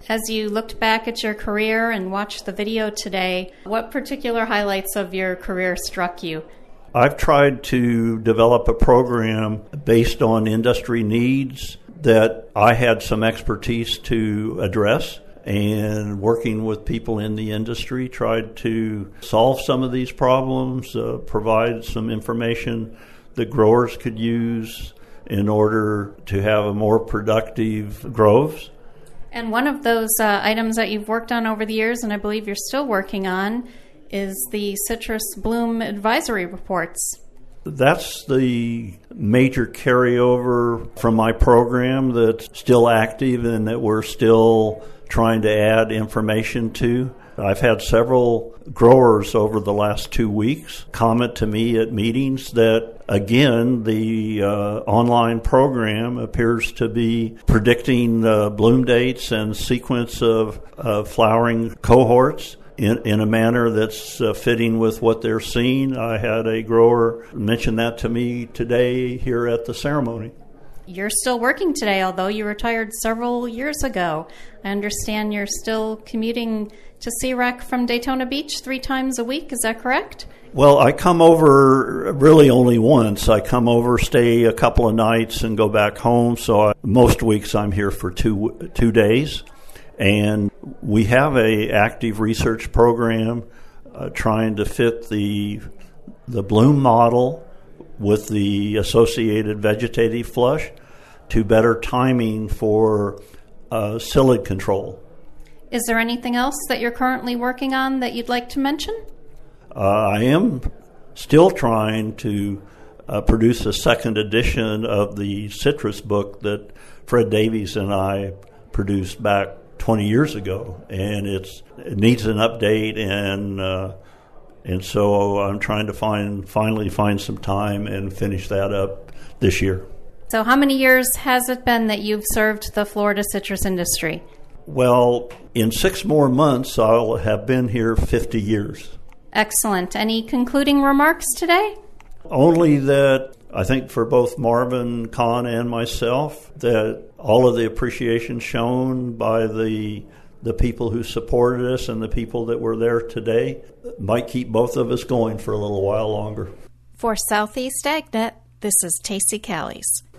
As you looked back at your career and watched the video today, what particular highlights of your career struck you? I've tried to develop a program based on industry needs that I had some expertise to address, and working with people in the industry, tried to solve some of these problems, provide some information that growers could use in order to have a more productive groves. And one of those items that you've worked on over the years, and I believe you're still working on, is the citrus bloom advisory reports. That's the major carryover from my program that's still active and that we're still trying to add information to. I've had several growers over the last 2 weeks comment to me at meetings that, again, the online program appears to be predicting bloom dates and sequence of flowering cohorts in a manner that's fitting with what they're seeing. I had a grower mention that to me today here at the ceremony. You're still working today, although you retired several years ago. I understand you're still commuting to CREC from Daytona Beach 3 times a week. Is that correct? Well, I come over really only once. I come over, stay a couple of nights, and go back home. So most weeks I'm here for two days. And we have a active research program trying to fit the bloom model with the associated vegetative flush to better timing for psyllid control. Is there anything else that you're currently working on that you'd like to mention? I am still trying to produce a second edition of the citrus book that Fred Davies and I produced back 20 years ago, and it needs an update, and so I'm trying to finally find some time and finish that up this year. So how many years has it been that you've served the Florida citrus industry? Well, in 6 more months, I'll have been here 50 years. Excellent. Any concluding remarks today? Only that I think for both Marvin Kahn and myself, that all of the appreciation shown by the people who supported us and the people that were there today might keep both of us going for a little while longer. For Southeast AgNet, this is Tacey Callies.